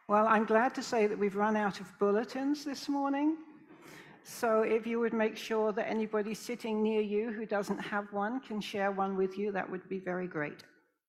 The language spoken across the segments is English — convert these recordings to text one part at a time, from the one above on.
Well, I'm glad to say that we've run out of bulletins this morning. So if you would make sure that anybody sitting near you who doesn't have one can share one with you, that would be very great.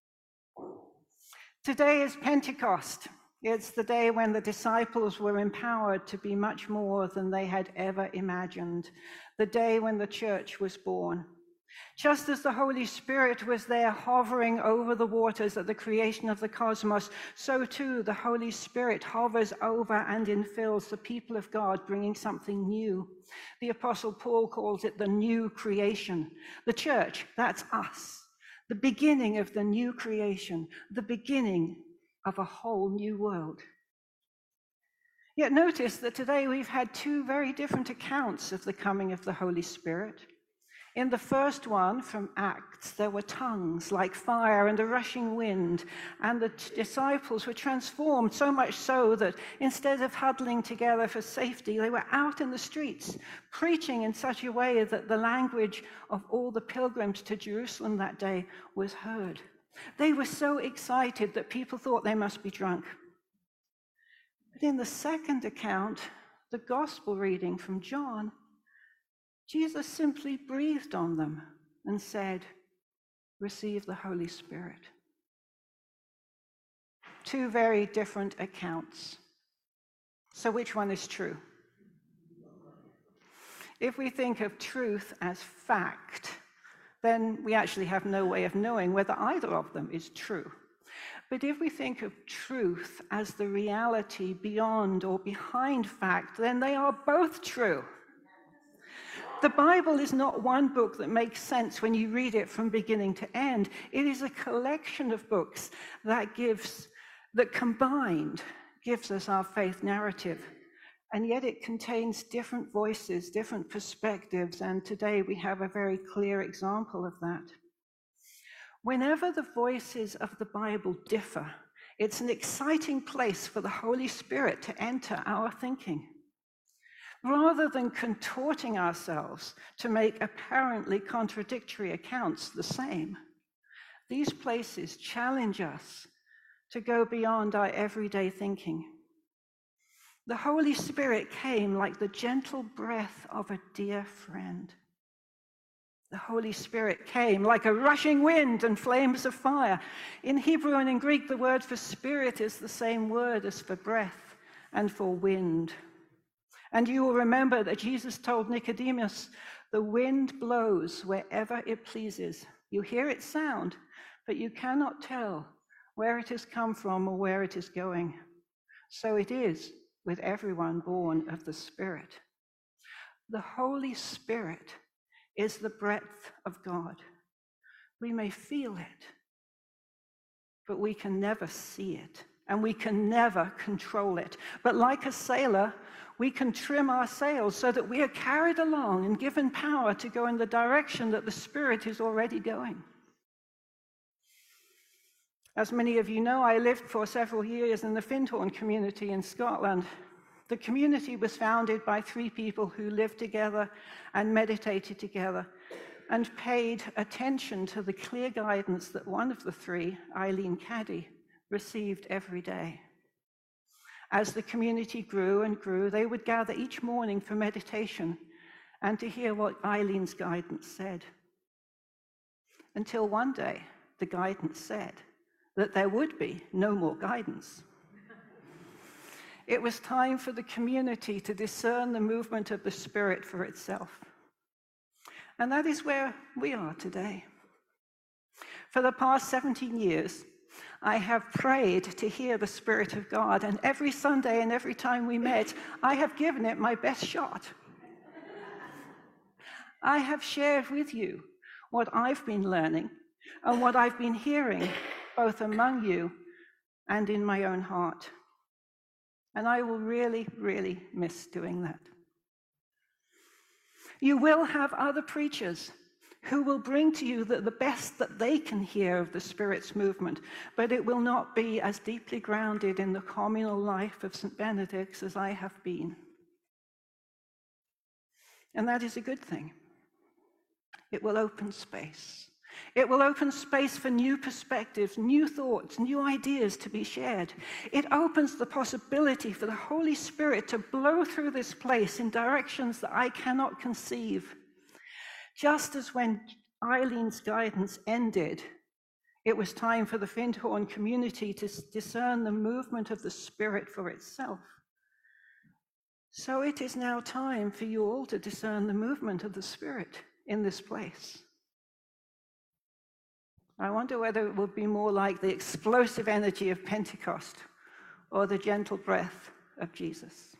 Today is Pentecost. It's the day when the disciples were empowered to be much more than they had ever imagined. The day when the church was born. Just as the Holy Spirit was there hovering over the waters at the creation of the cosmos, so too the Holy Spirit hovers over and infills the people of God, bringing something new. The Apostle Paul calls it the new creation. The church, that's us. The beginning of the new creation, the beginning of a whole new world. Yet notice that today we've had two very different accounts of the coming of the Holy Spirit. In the first one, from Acts, there were tongues like fire and a rushing wind, and the disciples were transformed, so much so that instead of huddling together for safety, they were out in the streets, preaching in such a way that the language of all the pilgrims to Jerusalem that day was heard. They were so excited that people thought they must be drunk. But in the second account, the gospel reading from John, Jesus simply breathed on them and said, "Receive the Holy Spirit." Two very different accounts. So which one is true? If we think of truth as fact, then we actually have no way of knowing whether either of them is true. But if we think of truth as the reality beyond or behind fact, then they are both true. The Bible is not one book that makes sense when you read it from beginning to end. It is a collection of books that combined gives us our faith narrative. And yet it contains different voices, different perspectives, and today we have a very clear example of that. Whenever the voices of the Bible differ, it's an exciting place for the Holy Spirit to enter our thinking. Rather than contorting ourselves to make apparently contradictory accounts the same, these places challenge us to go beyond our everyday thinking. The Holy Spirit came like the gentle breath of a dear friend. The Holy Spirit came like a rushing wind and flames of fire. In Hebrew and in Greek, the word for spirit is the same word as for breath and for wind. And you will remember that Jesus told Nicodemus, "The wind blows wherever it pleases. You hear its sound, but you cannot tell where it has come from or where it is going. So it is with everyone born of the Spirit." The Holy Spirit is the breath of God. We may feel it, but we can never see it, and we can never control it. But like a sailor, we can trim our sails so that we are carried along and given power to go in the direction that the Spirit is already going. As many of you know, I lived for several years in the Findhorn community in Scotland. The community was founded by three people who lived together and meditated together and paid attention to the clear guidance that one of the three, Eileen Caddy, received every day. As the community grew and grew, they would gather each morning for meditation and to hear what Eileen's guidance said. Until one day, the guidance said that there would be no more guidance. It was time for the community to discern the movement of the Spirit for itself. And that is where we are today. For the past 17 years, I have prayed to hear the Spirit of God, and every Sunday and every time we met, I have given it my best shot. I have shared with you what I've been learning and what I've been hearing, both among you and in my own heart. And I will really, really miss doing that. You will have other preachers who will bring to you the best that they can hear of the Spirit's movement, but it will not be as deeply grounded in the communal life of St. Benedict's as I have been. And that is a good thing. It will open space. It will open space for new perspectives, new thoughts, new ideas to be shared. It opens the possibility for the Holy Spirit to blow through this place in directions that I cannot conceive. Just as when Eileen's guidance ended, it was time for the Findhorn community to discern the movement of the Spirit for itself. So it is now time for you all to discern the movement of the Spirit in this place. I wonder whether it will be more like the explosive energy of Pentecost or the gentle breath of Jesus.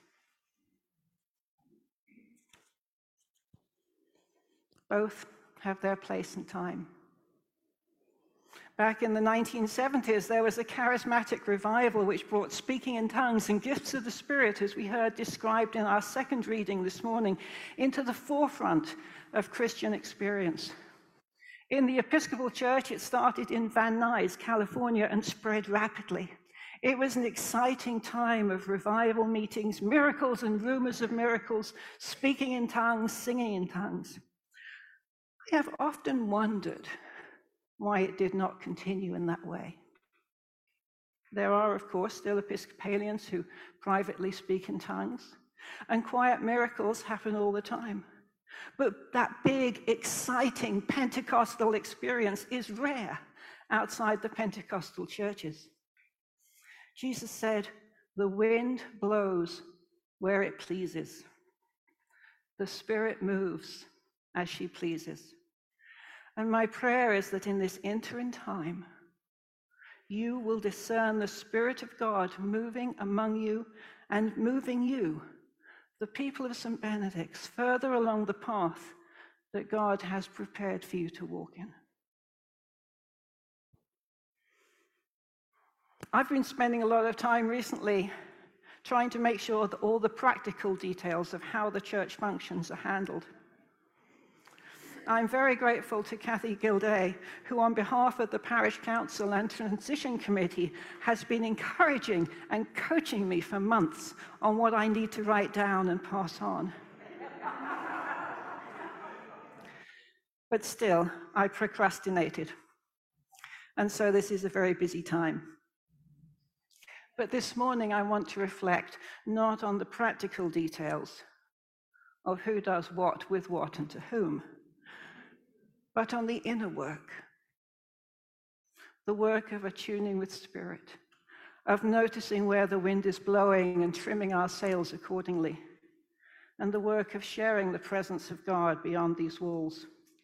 Both have their place and time. Back in the 1970s, there was a charismatic revival which brought speaking in tongues and gifts of the Spirit, as we heard described in our second reading this morning, into the forefront of Christian experience. In the Episcopal Church, it started in Van Nuys, California, and spread rapidly. It was an exciting time of revival meetings, miracles and rumors of miracles, speaking in tongues, singing in tongues. I have often wondered why it did not continue in that way. There are, of course, still Episcopalians who privately speak in tongues, and quiet miracles happen all the time. But that big, exciting Pentecostal experience is rare outside the Pentecostal churches. Jesus said, "The wind blows where it pleases. The Spirit moves as she pleases." And my prayer is that in this interim time, you will discern the Spirit of God moving among you and moving you, the people of St. Benedict's, further along the path that God has prepared for you to walk in. I've been spending a lot of time recently trying to make sure that all the practical details of how the church functions are handled. I'm very grateful to Kathy Gilday, who on behalf of the Parish Council and Transition Committee has been encouraging and coaching me for months on what I need to write down and pass on. But still, I procrastinated. And so this is a very busy time. But this morning I want to reflect not on the practical details of who does what, with what, and to whom, but on the inner work, the work of attuning with Spirit, of noticing where the wind is blowing and trimming our sails accordingly, and the work of sharing the presence of God beyond these walls.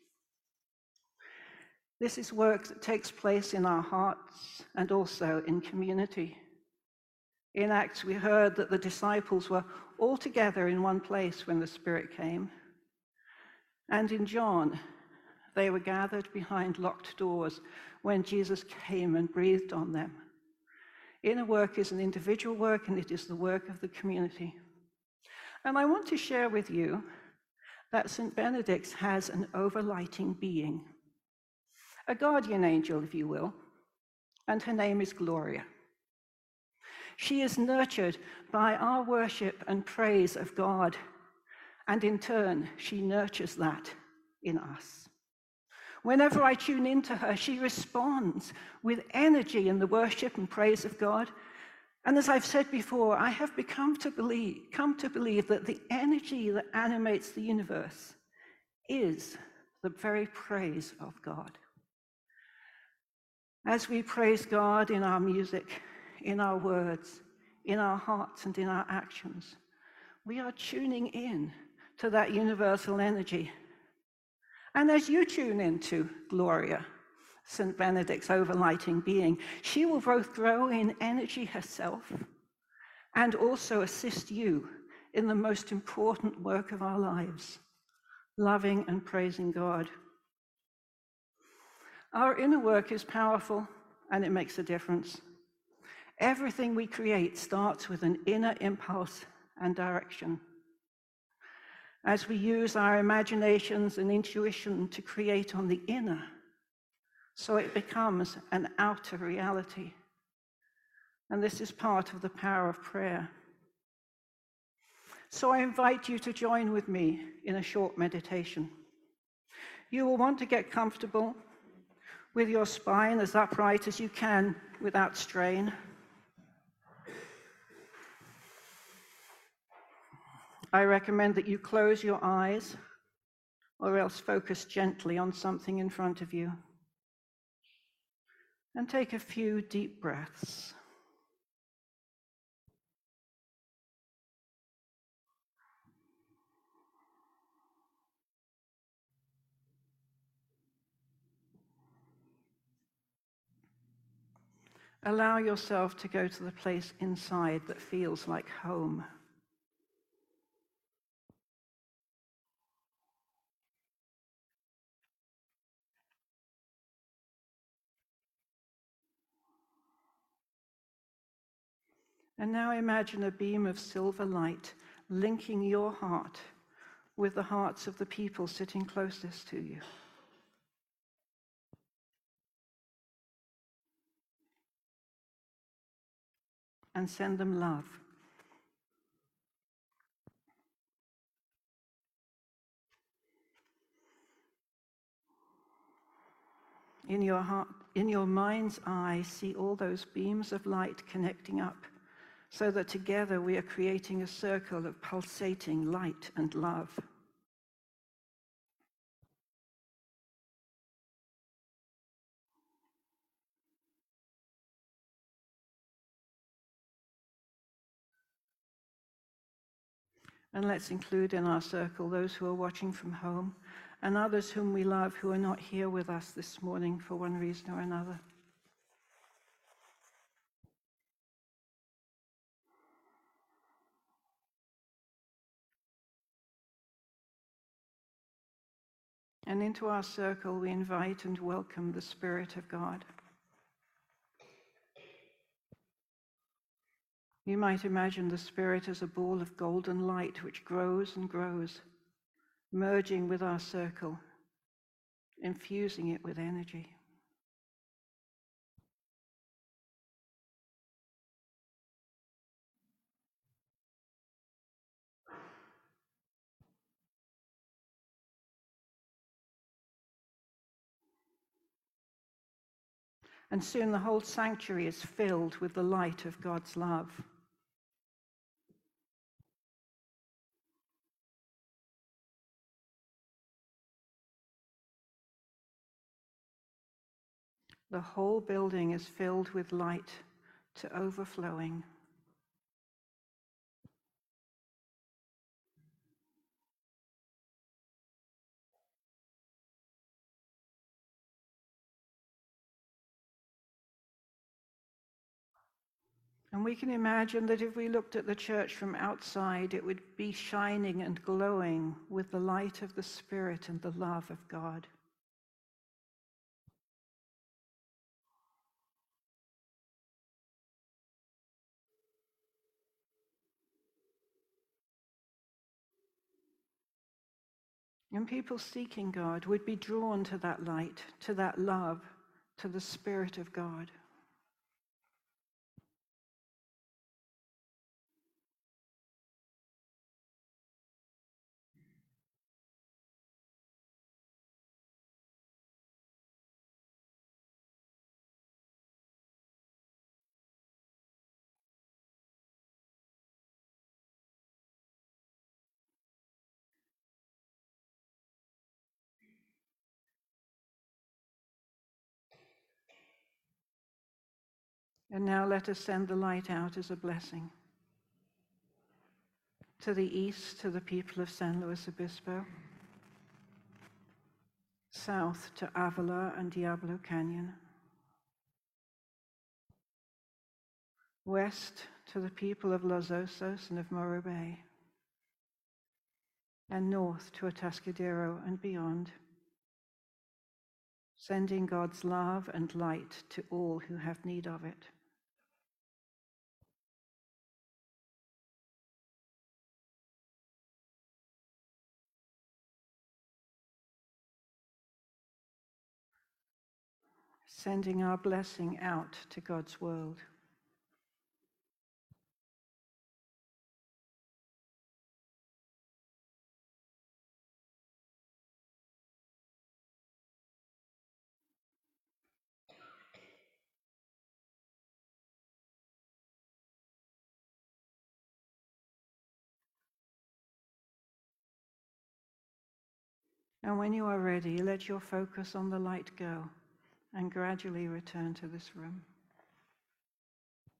This is work that takes place in our hearts and also in community. In Acts, we heard that the disciples were all together in one place when the Spirit came. And in John, they were gathered behind locked doors when Jesus came and breathed on them. Inner work is an individual work, and it is the work of the community. And I want to share with you that St. Benedict's has an overlighting being, a guardian angel, if you will, and her name is Gloria. She is nurtured by our worship and praise of God, and in turn, she nurtures that in us. Whenever I tune into her, she responds with energy in the worship and praise of God. And as I've said before, I have come to believe that the energy that animates the universe is the very praise of God. As we praise God in our music, in our words, in our hearts, and in our actions, we are tuning in to that universal energy. And as you tune into Gloria, St. Benedict's overlighting being, she will both grow in energy herself and also assist you in the most important work of our lives, loving and praising God. Our inner work is powerful, and it makes a difference. Everything we create starts with an inner impulse and direction. As we use our imaginations and intuition to create on the inner, so it becomes an outer reality. And this is part of the power of prayer. So I invite you to join with me in a short meditation. You will want to get comfortable with your spine as upright as you can without strain. I recommend that you close your eyes or else focus gently on something in front of you. And take a few deep breaths. Allow yourself to go to the place inside that feels like home. And now imagine a beam of silver light linking your heart with the hearts of the people sitting closest to you. And send them love. In your heart, in your mind's eye, see all those beams of light connecting up, so that together we are creating a circle of pulsating light and love. And let's include in our circle those who are watching from home and others whom we love who are not here with us this morning for one reason or another. And into our circle we invite and welcome the Spirit of God. You might imagine the Spirit as a ball of golden light which grows and grows, merging with our circle, infusing it with energy. And soon the whole sanctuary is filled with the light of God's love. The whole building is filled with light to overflowing. And we can imagine that if we looked at the church from outside, it would be shining and glowing with the light of the Spirit and the love of God. And people seeking God would be drawn to that light, to that love, to the Spirit of God. And now let us send the light out as a blessing. To the east, to the people of San Luis Obispo. South to Avila and Diablo Canyon. West to the people of Los Osos and of Morro Bay. And north to Atascadero and beyond. Sending God's love and light to all who have need of it. Sending our blessing out to God's world. And when you are ready, let your focus on the light go and gradually return to this room.